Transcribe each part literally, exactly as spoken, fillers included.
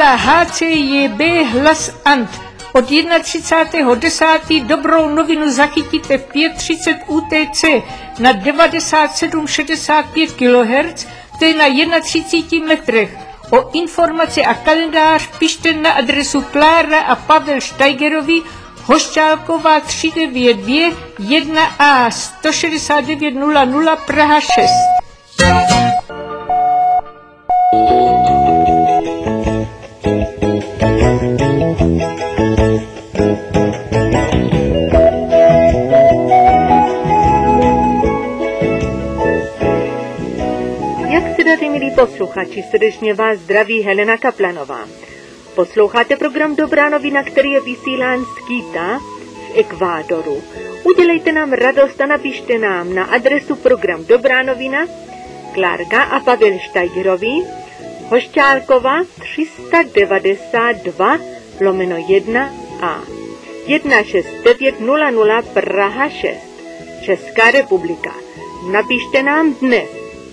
vysílá H C J B Hlas Ant. Od třicátého prvního desátého dobrou novinu zachytíte v pět třicet U T C na devadesát sedm šedesát pět kilohertzů, to je na třicet jedna metrech. O informace a kalendář pište na adresu Klára a Pavel Steigerovi, Hošťálková tři devět dvě jedna A sto šedesát devět nula nula Praha šest. Zdravím, milí posluchači, srdečně vás zdraví Helena Kaplanová. Posloucháte program Dobrá novina, který je vysílán z Quita v Ekvádoru. Udělejte nám radost a napište nám na adresu program Dobrá novina, Klárka a Pavel Steigerovi, Hošťálkova tři devadesát dva lomeno jedna A jedna šest devět nula nula Praha šest, Česká republika. Napište nám dnes.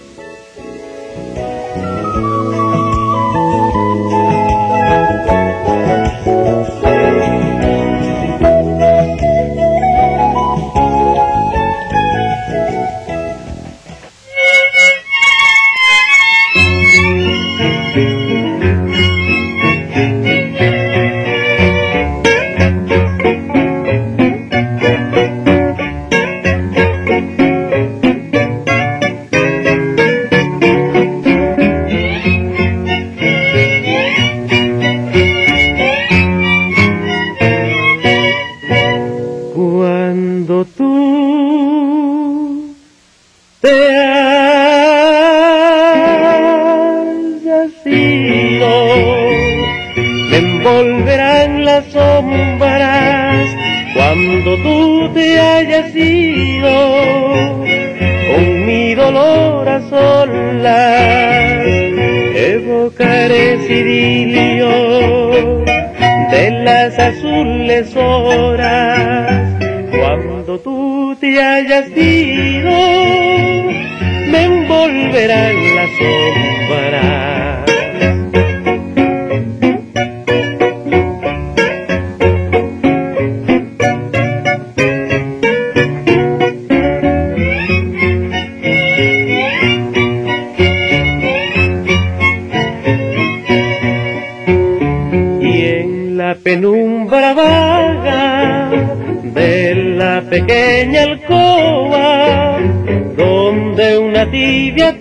Penumbra vaga de la pequeña alcoba, donde una tibia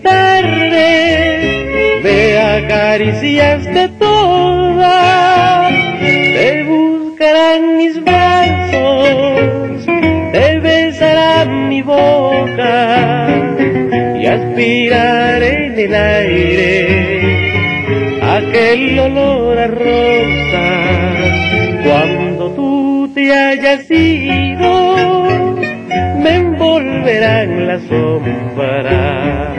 tarde me acariciaste toda, te buscarán mis brazos, te besarán mi boca y aspiraré en el aire aquel olor a rosas. Cuando tú te hayas ido, me envolverán las sombras.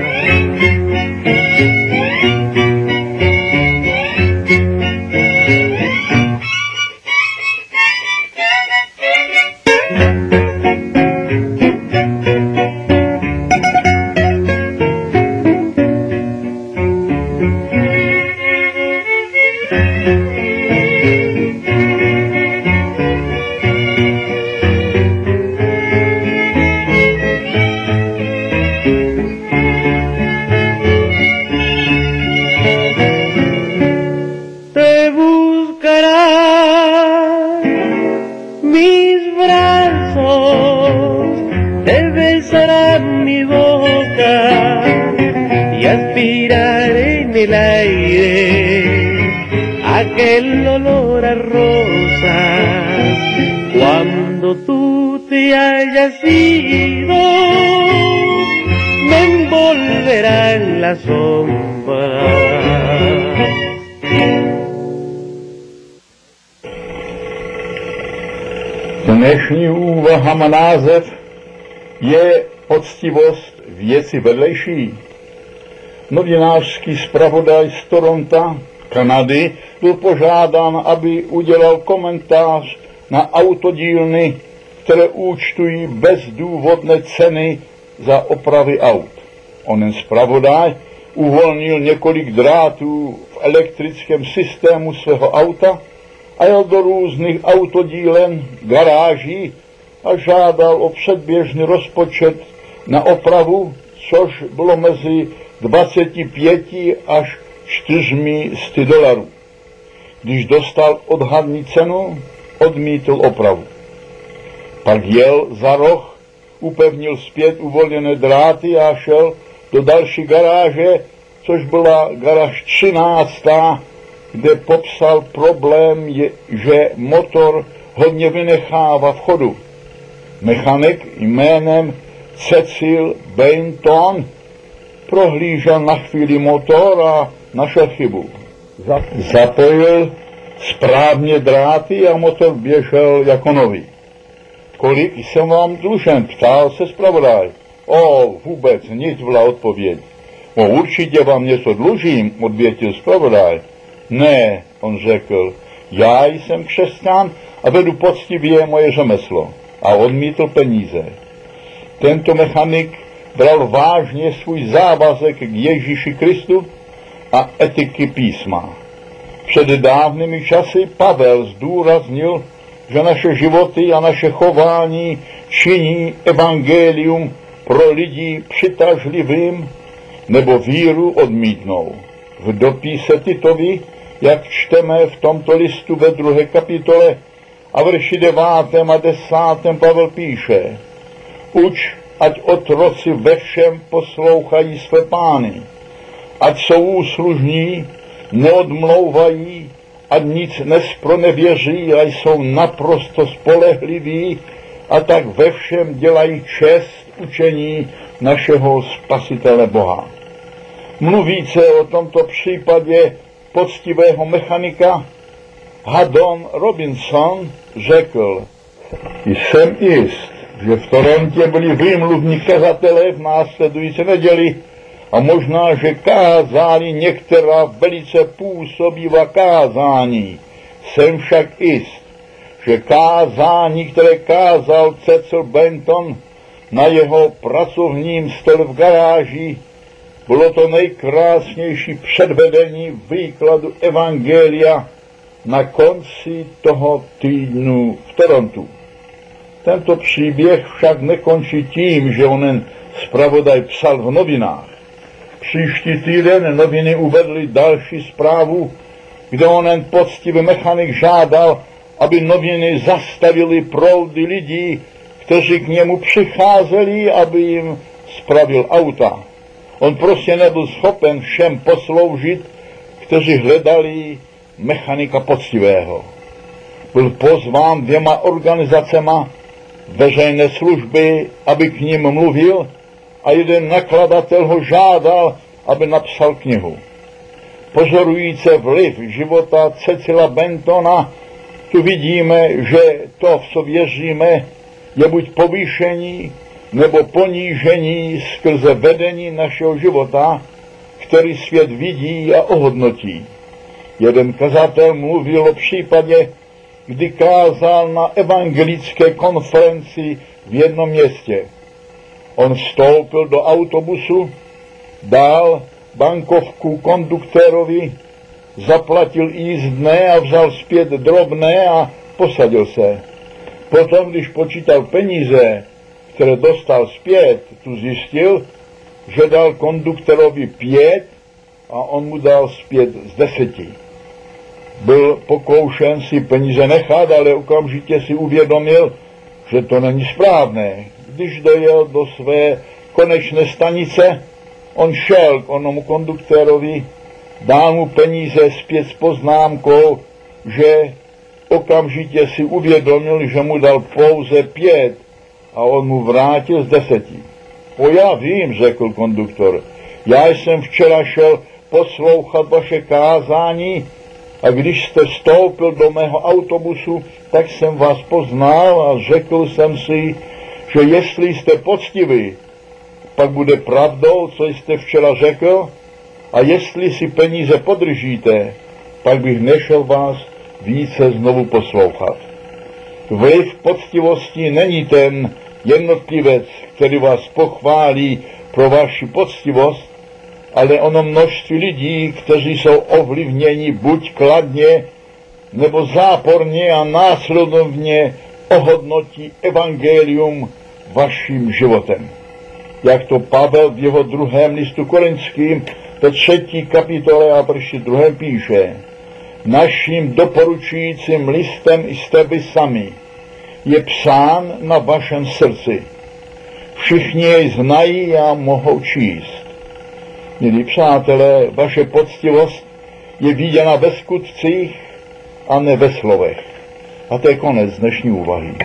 Aquel olor a rosas, cuando tú te hayas ido, me envolverán las sombras. Dnešní úvaha má název Je poctivost věci vedlejší. Novinářský zpravodaj z Toronto, Kanady, byl požádán, aby udělal komentář na autodílny, které účtují bezdůvodné ceny za opravy aut. Onen zpravodaj uvolnil několik drátů v elektrickém systému svého auta a jel do různých autodílen, garáží a žádal o předběžný rozpočet na opravu, což bylo mezi dvacet pět až čtyřmi sty dolarů. Když dostal odhadní cenu, odmítl opravu. Pak jel za roh, upevnil zpět uvolněné dráty a šel do další garáže, což byla garáž třináctá, kde popsal problém, je, že motor hodně vynechává v chodu. Mechanik jménem Cecil Bainton prohlížel na chvíli motor a našel chybu. Zapojil správně dráty a motor běžel jako nový. Kolik jsem vám dlužen, ptal se zpravodaj. O, vůbec nic, byla odpověď. O, určitě vám něco dlužím, odvětil zpravodaj. Ne, on řekl, já jsem křesťan a vedu poctivě moje řemeslo. A odmítl peníze. Tento mechanik bral vážně svůj závazek k Ježíši Kristu a etiky písma. Před dávnými časy Pavel zdůraznil, že naše životy a naše chování činí evangelium pro lidi přitažlivým nebo víru odmítnou. V dopise Titovi, jak čteme v tomto listu ve druhé kapitole a verši devátém a desátém, Pavel píše: Uč, ať otroci ve všem poslouchají své pány, ať jsou úslužní, neodmlouvají, ať nic nespronevěří a jsou naprosto spolehliví a tak ve všem dělají čest učení našeho Spasitele Boha. Mluvíce o tomto případě poctivého mechanika Haddon Robinson řekl: Jsem jist, že v Torontě byli výmluvní kazatelé v následující neděli a možná, že kázali některá velice působivá kázání. Jsem však jist, že kázání, které kázal Cecil Bainton na jeho pracovním stole v garáži, bylo to nejkrásnější předvedení výkladu evangelia na konci toho týdnu v Torontu. Tento příběh však nekončí tím, že onen zpravodaj psal v novinách. Příští týden noviny uvedly další zprávu, kde onen poctivý mechanik žádal, aby noviny zastavily proudy lidí, kteří k němu přicházeli, aby jim spravil auta. On prostě nebyl schopen všem posloužit, kteří hledali mechanika poctivého. Byl pozván dvěma organizacema veřejné služby, aby k ním mluvil, a jeden nakladatel ho žádal, aby napsal knihu. Pozorujíce vliv života Cecila Baintona, tu vidíme, že to, v co věříme, je buď povýšení nebo ponížení skrze vedení našeho života, který svět vidí a ohodnotí. Jeden kazatel mluvil o případě, kdy kázal na evangelické konferenci v jednom městě. On vstoupil do autobusu, dal bankovku konduktorovi, zaplatil jízdné a vzal zpět drobné a posadil se. Potom, když počítal peníze, které dostal zpět, tu zjistil, že dal konduktorovi pět a on mu dal zpět z deseti. Byl pokoušen si peníze nechat, ale okamžitě si uvědomil, že to není správné. Když dojel do své konečné stanice, on šel k onomu konduktorovi, dal mu peníze zpět s poznámkou, že okamžitě si uvědomil, že mu dal pouze pět a on mu vrátil z deseti. O, já vím, řekl konduktor, já jsem včera šel poslouchat vaše kázání a když jste vstoupil do mého autobusu, tak jsem vás poznal a řekl jsem si, že jestli jste poctiví, pak bude pravdou, co jste včera řekl, a jestli si peníze podržíte, pak bych nešel vás více znovu poslouchat. Vliv poctivosti není ten jednotlivec, který vás pochválí pro vaši poctivost, ale ono množství lidí, kteří jsou ovlivněni buď kladně, nebo záporně a následovně ohodnotí evangelium vaším životem. Jak to Pavel v jeho druhém listu Korinským, ve třetí kapitole a verši druhém píše: naším doporučujícím listem jste vy sami, je psán na vašem srdci. Všichni jej znají a mohou číst. Milí přátelé, vaše poctivost je viděna ve skutcích a ne ve slovech. A to je konec dnešní úvahy.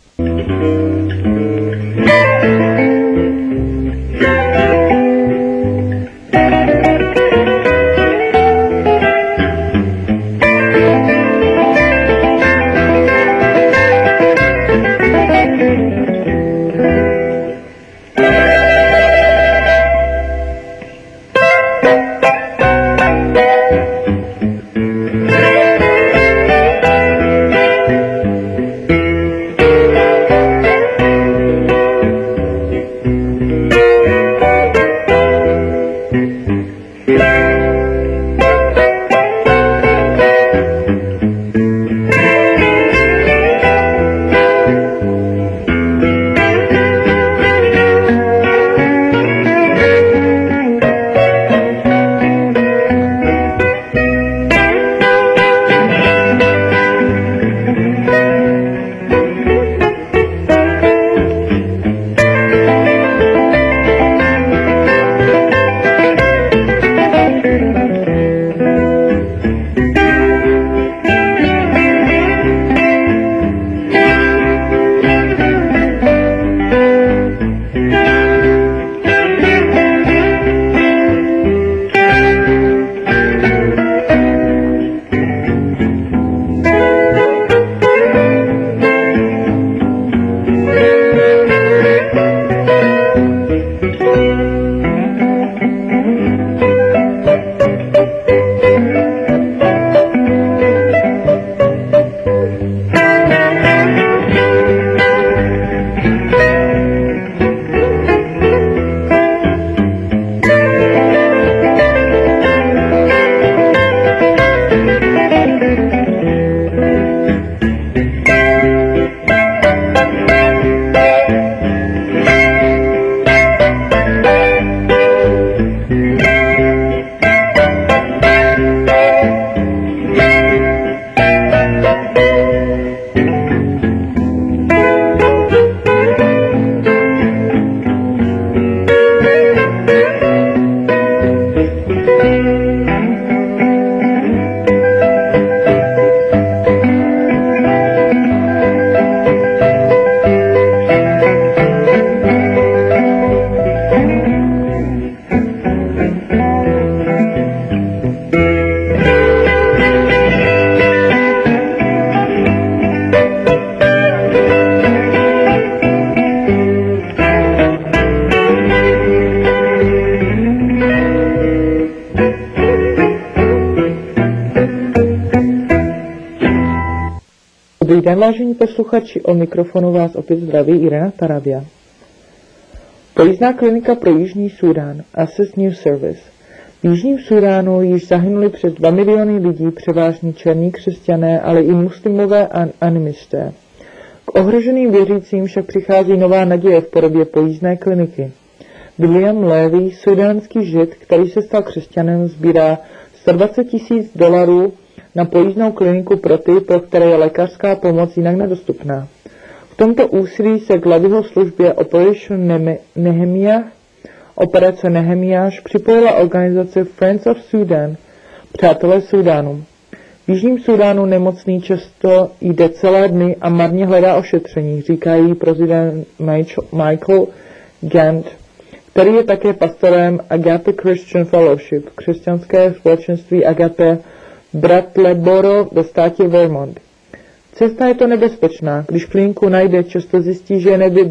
Dobrý den, vážení posluchači, o mikrofonu vás opět zdraví Irena Taravia. Pojízdná klinika pro Jižní Súdán, Access News Service. V Jižním Súdánu již zahynuli přes dva miliony lidí, převážně černí křesťané, ale i muslimové a animisté. K ohroženým věřícím však přichází nová naděje v podobě pojízdné kliniky. William Levy, sudánský žid, který se stal křesťanem, sbírá sto dvacet tisíc dolarů na pojízdnou kliniku pro ty, pro které je lékařská pomoc jinak nedostupná. V tomto úsilí se k Levyho službě Operation Nehemiah, operace Nehemiáš, připojila organizace Friends of Sudan, Přátelé Súdánu. V Jižním Súdánu nemocný často jde celé dny a marně hledá ošetření, říká její prezident Michael Gant, který je také pastorem Agape Christian Fellowship, křesťanské společenství Agape Brattleboro ve státě Vermont. Cesta je to nebezpečná, když kliniku najde, často zjistí, že je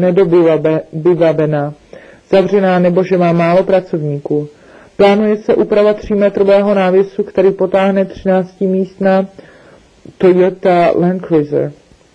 nedobyvabená, zavřená nebo že má málo pracovníků. Plánuje se úprava třímetrového návěsu, který potáhne třináctimístná Toyota Land Cruiser.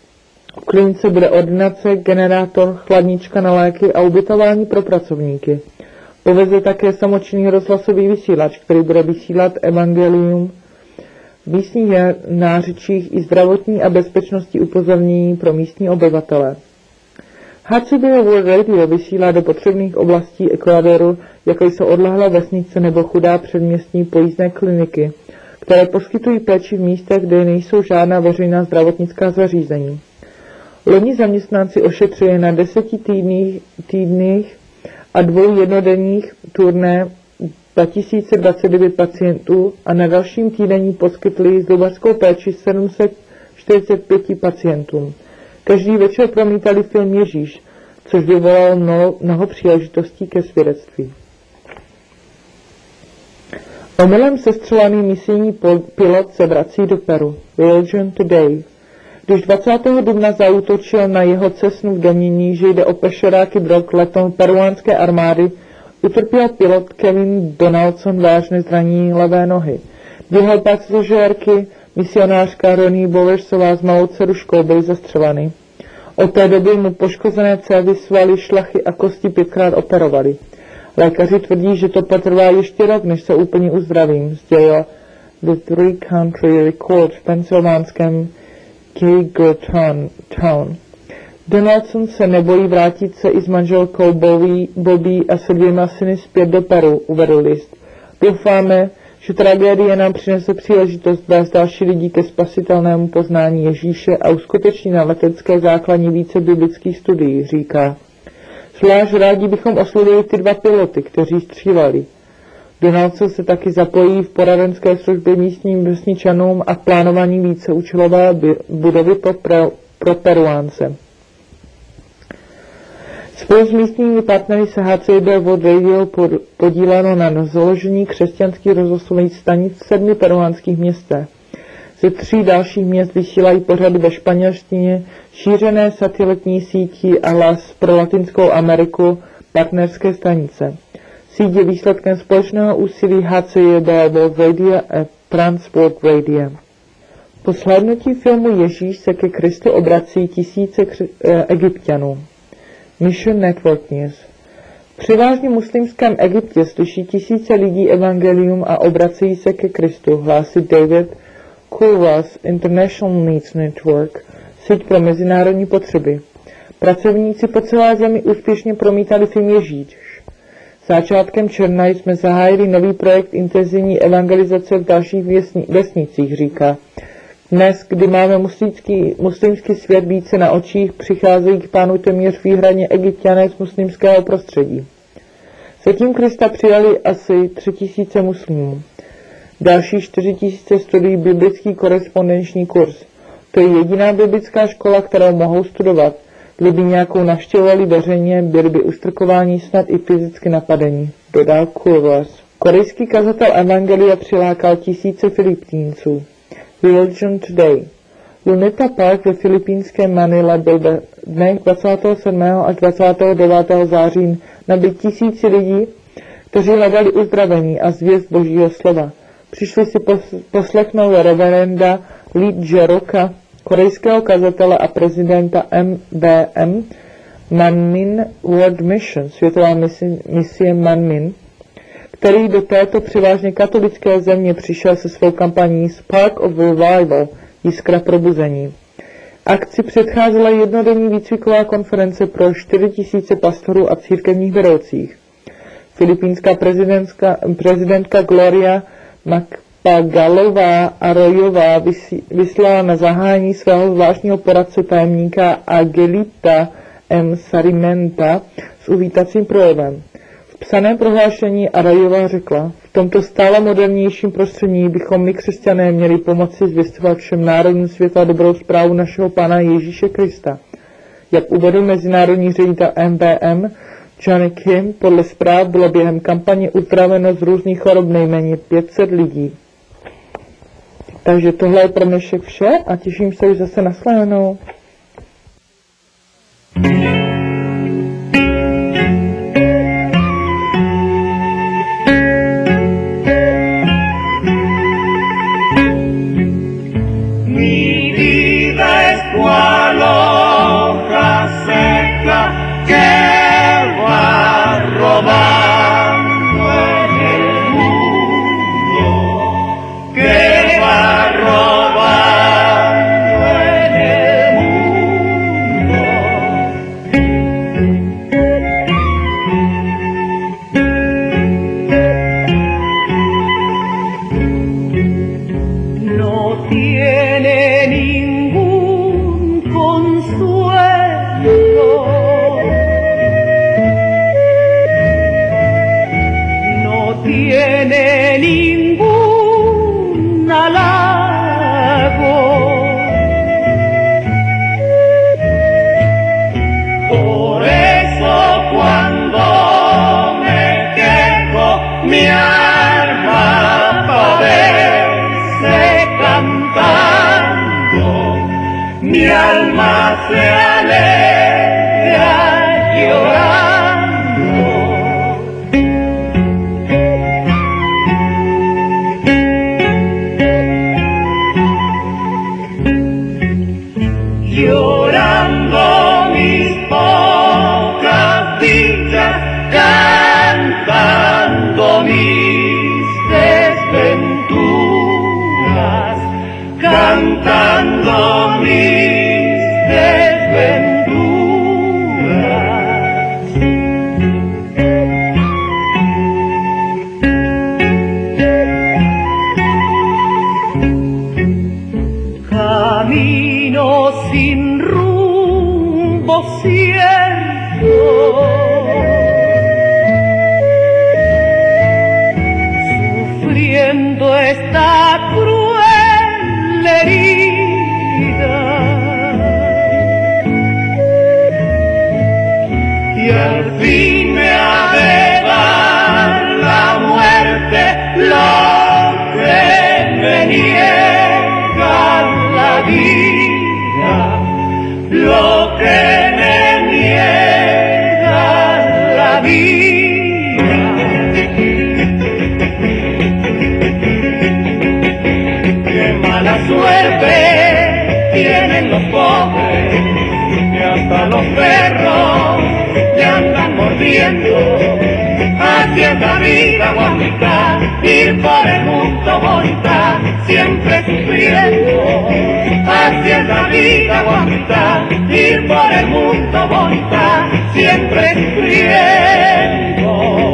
V klinice bude ordinace, generátor, chladnička na léky a ubytování pro pracovníky. Poveze také samočinný rozhlasový vysílač, který bude vysílat evangelium v místních nářečích i zdravotní a bezpečnostní upozornění pro místní obyvatele. H C B World Radio vysílá do potřebných oblastí Ekvádoru, jako jsou odlehlé vesnice nebo chudá předměstní pojízdné kliniky, které poskytují péči v místech, kde nejsou žádná veřejná zdravotnická zařízení. Loni zaměstnanci ošetřili na deseti týdných, týdných a dvou jednodenních turné dva tisíce dvacet devět pacientů a na dalším týdenní poskytli zubařskou péči sedm set čtyřicet pět pacientům. Každý večer promítali film Ježíš, což vyvolalo mnoho, mnoho příležitostí ke svědectví. Omylem sestřelený misijní pilot se vrací do Peru. Religion Today. Když dvacátého dubna zaútočil na jeho Cessnu v domnění, že jde o pašeráky drog letom peruánské armády, utrpěl pilot Kevin Donaldson vážné zranění levé nohy. Dvě pasažérky, misionářka Ronnie Bowersová s malou dceruškou byly zastřeleny. Od té doby mu poškozené cévy, svaly, šlachy a kosti pětkrát operovali. Lékaři tvrdí, že to potrvá ještě rok, než se úplně uzdravím, sdělil The Three Country Record v pensylvánském Keygertown Town. Donaldson se nebojí vrátit se i s manželkou Bobby, Bobby a se dvěma syny zpět do Peru, uvedl list. Doufáme, že tragédie nám přinese příležitost vést další lidi ke spasitelnému poznání Ježíše a uskuteční na letecké základní více biblických studií, říká. Zvlášť rádi bychom oslovili ty dva piloty, kteří stříleli. Donaldson se taky zapojí v poradenské službě místním vesničanům a v plánování víceúčelové budovy pro, pro Peruánce. Spolu s místními partnery se H C B World Radio podílelo na založení křesťanských rozhlasových stanic v sedmi peruánských městech. Ze tří dalších měst vysílají pořady ve španělštině, šířené satelitní sítí a hlas pro Latinskou Ameriku partnerské stanice. Síť je výsledkem společného úsilí H C B World Radio a Trans World Radio. Po shlédnutí filmu Ježíš se ke Kristu obrací tisíce kři- e, Egypťanů. Mission Network News. V převážně muslimském Egyptě slyší tisíce lidí evangelium a obrací se ke Kristu, hlásí David Kurwas International Needs Network, síť pro mezinárodní potřeby. Pracovníci po celé zemi úspěšně promítali film Ježíš. Začátkem června jsme zahájili nový projekt intenzivní evangelizace v dalších věsni- vesnicích, říká. Dnes, kdy máme muslimský, muslimský svět více na očích, přicházejí k pánu téměř výhradně Egypťané z muslimského prostředí. Zatím Krista přijali asi tři tisíce muslimů. Další čtyři tisíce studují biblický korespondenční kurz. To je jediná biblická škola, kterou mohou studovat. Kdyby nějakou navštěvovali veřejně, byli by ustrkováni, snad i fyzicky napadení, dodal Kurwas. Korejský kazatel evangelia přilákal tisíce Filipínců. Religion Today. Luneta Park ve filipínském Manile byl ve dnech dvacátého sedmého až dvacátého devátého září nabit tisíci lidí, kteří hledali uzdravení a zvěst Božího slova. Přišli si poslechnout reverenda Lee Jae-roka, korejského kazatele a prezidenta M B M, Manmin World Mission, světová misie, misie Manmin, který do této převážně katolické země přišel se svou kampaní Spark of Revival, jiskra probuzení. Akci předcházela jednodenní výcviková konference pro čtyři tisíce pastorů a církevních vedoucích. Filipínská prezidentka Gloria Macapagal-ová Arroyová vyslala na zahájení svého zvláštního poradce tajemníka Angelita M. Sarimenta s uvítacím projevem. V psaném prohlášení Arroyová řekla, v tomto stále modernějším prostředí bychom my křesťané měli pomoci zvěstovat všem národům světa dobrou zprávu našeho Pána Ježíše Krista. Jak uvedl mezinárodní ředitel M B M, Johnny Kim, podle zpráv bylo během kampaně uzdraveno z různých chorob nejméně pět set lidí. Takže tohle je pro dnešek vše a těším se už zase na shledanou. Mi vida es cual hoja seca que va robando mi alma se alegra llorando. Llorando mis pocas dichas, cantando mis desventuras, cantando mis desventuras. Camino sin rumbo cierto, sufriendo esta cruel herida, y al fin me ha de dar la muerte lo que me niega la vida, lo que me niega la vida. Qué mala suerte tienen los pobres, que hasta los perros te andan mordiendo. Así es la vida bonita, ir por el mundo bonita, siempre sufriendo. Así es la vida bonita, ir por el mundo bonita, siempre sufriendo.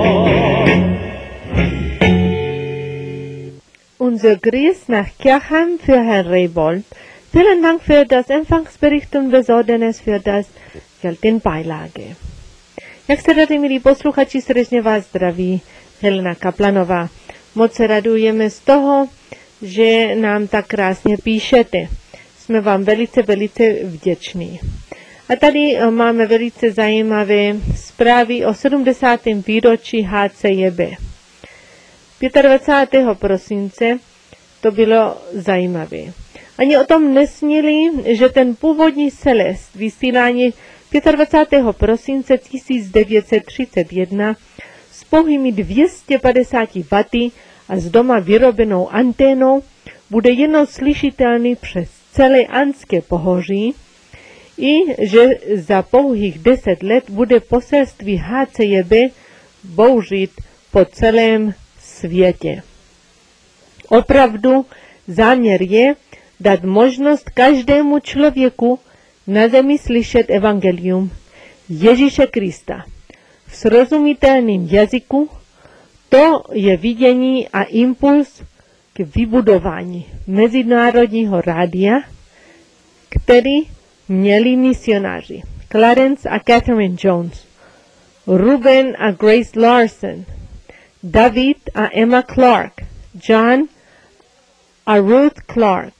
Unser Gruß nach Kirchheim für Herrn Rehbold. Vielen Dank für das Empfangsbericht und besonders für das Beilage. Jak se rady, milí posluchači, srdečně vás zdraví Helena Kaplanová. Moc se radujeme z toho, že nám tak krásně píšete. Jsme vám velice, velice vděční. A tady máme velice zajímavé zprávy o sedmdesátém výročí H C J B. dvacátého pátého prosince to bylo zajímavé. Ani o tom nesnili, že ten původní Celest vysílání dvacátého pátého prosince tisíc devět set třicet jedna s pouhými dvě stě padesát wattů a s doma vyrobenou anténou bude jednou slyšitelný přes celé Andské pohoří i že za pouhých deset let bude poselství H C J B bouřit po celém světě. Opravdu záměr je dát možnost každému člověku na zemi slyšet evangelium Ježíše Krista v srozumitelném jazyku. To je vidění a impuls k vybudování mezinárodního rádia, který měli misionáři Clarence a Catherine Jones, Ruben a Grace Larson, David a Emma Clark, John a Ruth Clark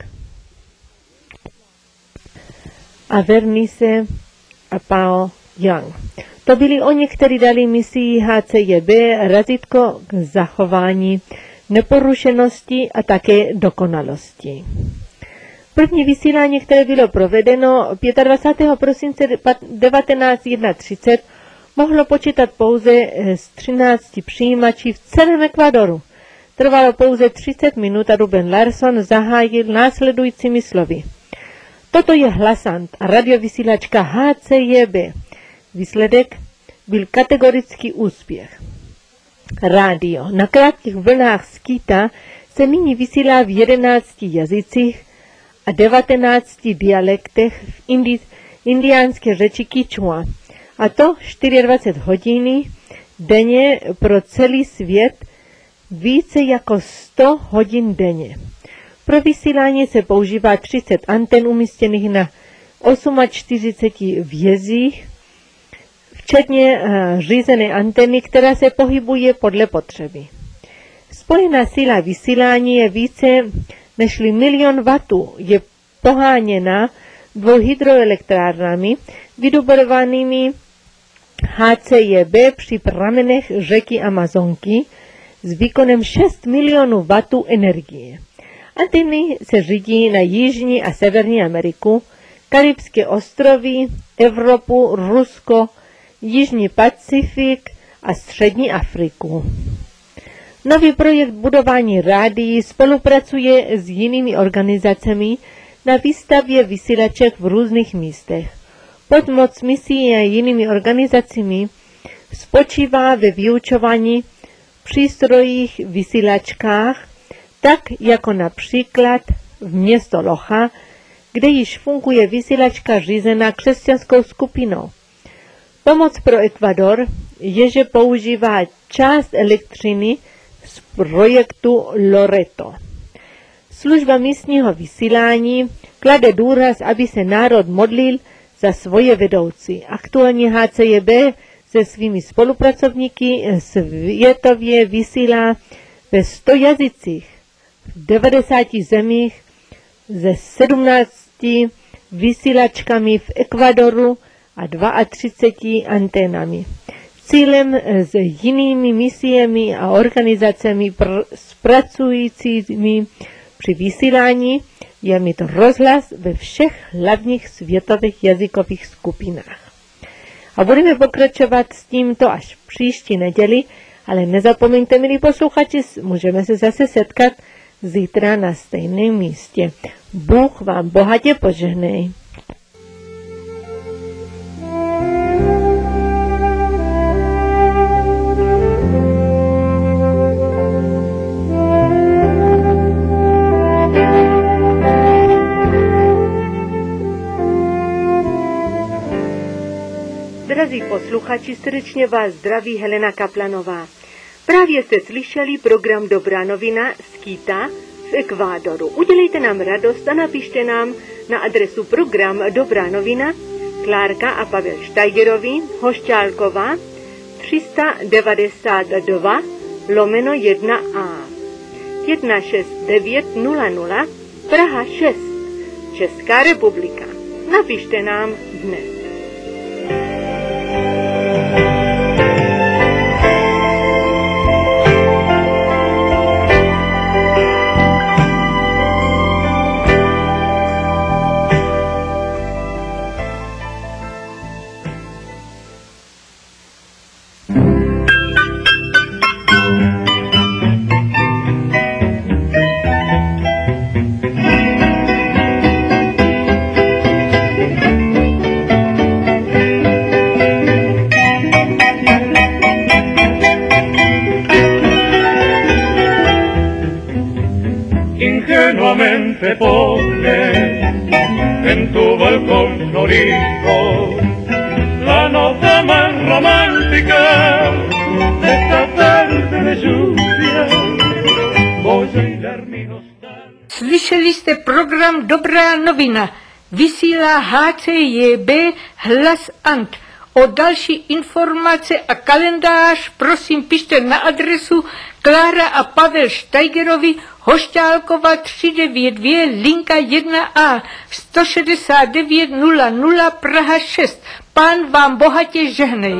a Vernice a Paul Young. To byli oni, kteří dali misii H C J B razítko k zachování neporušenosti a také dokonalosti. První vysílání, které bylo provedeno dvacátého pátého prosince devatenáct třicet, mohlo počítat pouze z třinácti přijímačí v celém Ekvádoru. Trvalo pouze třicet minut a Ruben Larson zahájil následujícími slovy. Toto je hlasant a radiovysílačka H C J B. Výsledek byl kategorický úspěch. Rádio na krátkých vlnách skýta se nyní vysílá v jedenácti jazycích a devatenácti dialektech v indi, indiánské řeči Kichwa, a to dvacet čtyři hodiny denně pro celý svět, více jako sto hodin denně. Pro vysílání se používá třicet anten umístěných na čtyřiceti osmi vězích, včetně uh, řízené anteny, která se pohybuje podle potřeby. Spojená síla vysílání je více než milion wattů, je poháněna dvou hydroelektrárnami vydobovanými H C J B při pramenech řeky Amazonky s výkonem šest milionů wattů energie. Anteny se řídí na Jižní a Severní Ameriku, Karibské ostrovy, Evropu, Rusko, Jižní Pacifik a Střední Afriku. Nový projekt budování rádií spolupracuje s jinými organizacemi na výstavě vysílaček v různých místech. Podmoc misí a jinými organizacemi spočívá ve vyučování přístrojích vysílačkách, tak jako například v město Loja, kde již funguje vysílačka řízená křesťanskou skupinou. Pomoc pro Ekvador je, že používá část elektřiny z projektu Loreto. Služba místního vysílání klade důraz, aby se národ modlil za svoje vedoucí. Aktuálně H C J B se svými spolupracovníky světově vysílá ve sto jazycích v devadesáti zemích ze sedmnácti vysílačkami v Ekvadoru a třiceti dvěma anténami. Cílem s jinými misiemi a organizacemi pr- pracujícími při vysílání je mít rozhlas ve všech hlavních světových jazykových skupinách. A budeme pokračovat s tímto až příští neděli, ale nezapomeňte, milí posluchači, můžeme se zase setkat zítra na stejném místě. Bůh vám bohatě požehnej. Drazí posluchači, srdečně vás zdraví Helena Kaplanová. Právě jste slyšeli program Dobrá novina z Quita v Ekvádoru. Udělejte nám radost a napište nám na adresu program Dobrá novina, Klárka a Pavel Štajgerovi, Hošťálková, tři sta devadesát dva lomeno jedna A, jedna šest devět nula nula, Praha šest, Česká republika. Napište nám dnes. Ingenuamente pones en tu balcón florido la nota más romántica de esta tarde de lluvia. Voy a hilar mi nostalgia. Slyšeli jste program Dobrá novina. Vysílá H C J B Hlas Ant. O další informace a kalendář prosím pište na adresu Klára a Pavel Štajgerovi, Hošťálkova tři devět dvě, linka jedna A, sto šedesát devět nula nula, Praha šest. Pán vám bohatě žehnej.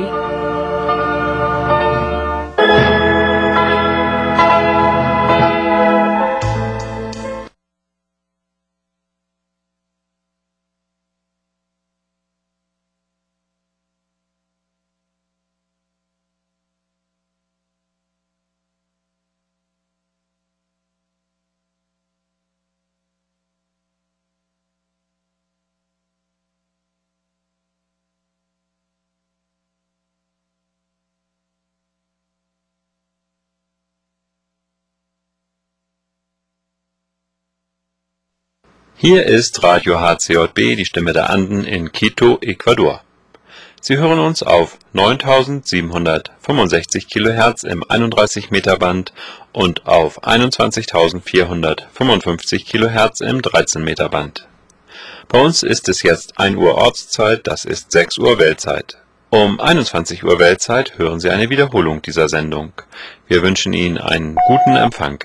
Hier ist Radio H C J B, die Stimme der Anden in Quito, Ecuador. Sie hören uns auf neuntausendsiebenhundertfünfundsechzig Kilohertz im einunddreißig Meter Band und auf einundzwanzigtausendvierhundertfünfundfünfzig Kilohertz im dreizehn Meter Band. Bei uns ist es jetzt ein Uhr Ortszeit, das ist sechs Uhr Weltzeit. Um einundzwanzig Uhr Weltzeit hören Sie eine Wiederholung dieser Sendung. Wir wünschen Ihnen einen guten Empfang.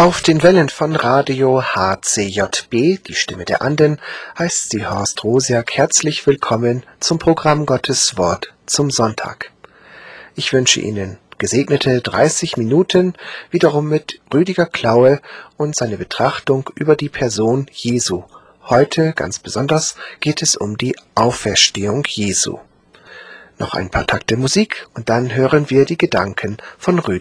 Auf den Wellen von Radio H C J B, die Stimme der Anden, heißt sie Horst Rosiak herzlich willkommen zum Programm Gottes Wort zum Sonntag. Ich wünsche Ihnen gesegnete dreißig Minuten, wiederum mit Rüdiger Klaue und seine Betrachtung über die Person Jesu. Heute ganz besonders geht es um die Auferstehung Jesu. Noch ein paar Takte Musik und dann hören wir die Gedanken von Rüdiger.